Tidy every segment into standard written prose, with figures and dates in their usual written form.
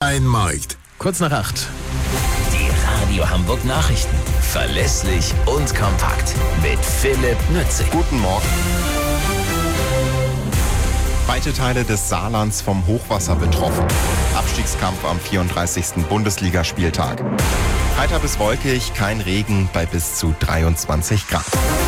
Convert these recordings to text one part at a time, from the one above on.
Rhein-Main-Markt. Kurz nach 8. Die Radio Hamburg Nachrichten. Verlässlich und kompakt. Mit Philipp Nützig. Guten Morgen. Weite Teile des Saarlands vom Hochwasser betroffen. Abstiegskampf am 34. Bundesligaspieltag. Heiter bis wolkig, kein Regen bei bis zu 23 Grad.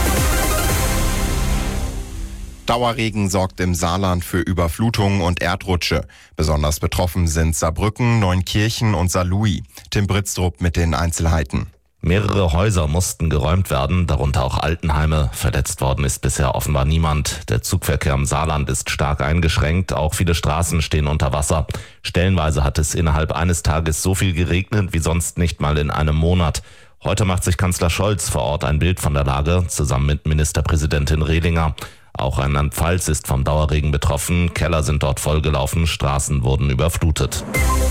Dauerregen sorgt im Saarland für Überflutungen und Erdrutsche. Besonders betroffen sind Saarbrücken, Neunkirchen und Saarlouis. Tim Britztrup mit den Einzelheiten. Mehrere Häuser mussten geräumt werden, darunter auch Altenheime. Verletzt worden ist bisher offenbar niemand. Der Zugverkehr im Saarland ist stark eingeschränkt. Auch viele Straßen stehen unter Wasser. Stellenweise hat es innerhalb eines Tages so viel geregnet wie sonst nicht mal in einem Monat. Heute macht sich Kanzler Scholz vor Ort ein Bild von der Lage, zusammen mit Ministerpräsidentin Rehlinger. Auch Rheinland-Pfalz ist vom Dauerregen betroffen. Keller sind dort vollgelaufen, Straßen wurden überflutet.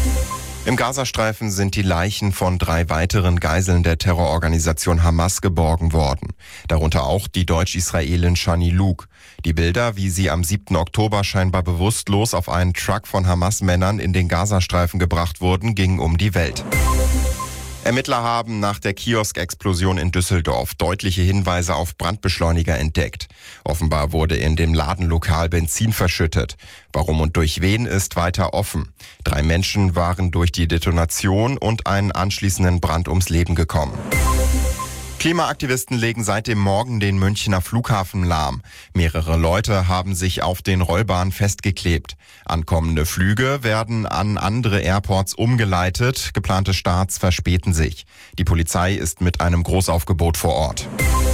Im Gazastreifen sind die Leichen von 3 weiteren Geiseln der Terrororganisation Hamas geborgen worden. Darunter auch die Deutsch-Israelin Shani Luke. Die Bilder, wie sie am 7. Oktober scheinbar bewusstlos auf einen Truck von Hamas-Männern in den Gazastreifen gebracht wurden, gingen um die Welt. Ermittler haben nach der Kiosk-Explosion in Düsseldorf deutliche Hinweise auf Brandbeschleuniger entdeckt. Offenbar wurde in dem Ladenlokal Benzin verschüttet. Warum und durch wen ist weiter offen. 3 Menschen waren durch die Detonation und einen anschließenden Brand ums Leben gekommen. Klimaaktivisten legen seit dem Morgen den Münchner Flughafen lahm. Mehrere Leute haben sich auf den Rollbahnen festgeklebt. Ankommende Flüge werden an andere Airports umgeleitet. Geplante Starts verspäten sich. Die Polizei ist mit einem Großaufgebot vor Ort.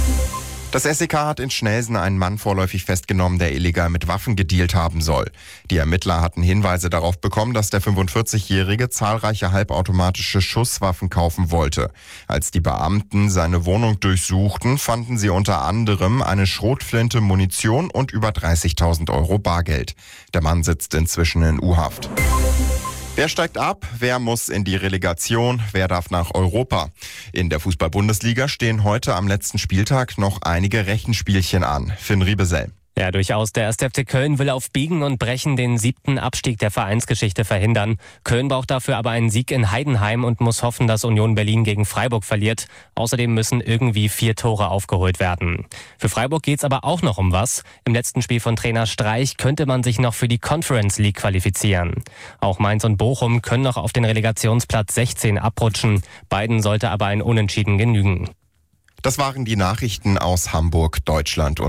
Das SEK hat in Schnelsen einen Mann vorläufig festgenommen, der illegal mit Waffen gedealt haben soll. Die Ermittler hatten Hinweise darauf bekommen, dass der 45-Jährige zahlreiche halbautomatische Schusswaffen kaufen wollte. Als die Beamten seine Wohnung durchsuchten, fanden sie unter anderem eine Schrotflinte, Munition und über 30.000 Euro Bargeld. Der Mann sitzt inzwischen in U-Haft. Wer steigt ab? Wer muss in die Relegation? Wer darf nach Europa? In der Fußball-Bundesliga stehen heute am letzten Spieltag noch einige Rechenspielchen an. Finn Riebesell. Ja, durchaus. Der 1. FC Köln will auf Biegen und Brechen den 7. Abstieg der Vereinsgeschichte verhindern. Köln braucht dafür aber einen Sieg in Heidenheim und muss hoffen, dass Union Berlin gegen Freiburg verliert. Außerdem müssen irgendwie 4 Tore aufgeholt werden. Für Freiburg geht's aber auch noch um was. Im letzten Spiel von Trainer Streich könnte man sich noch für die Conference League qualifizieren. Auch Mainz und Bochum können noch auf den Relegationsplatz 16 abrutschen. Beiden sollte aber ein Unentschieden genügen. Das waren die Nachrichten aus Hamburg, Deutschland und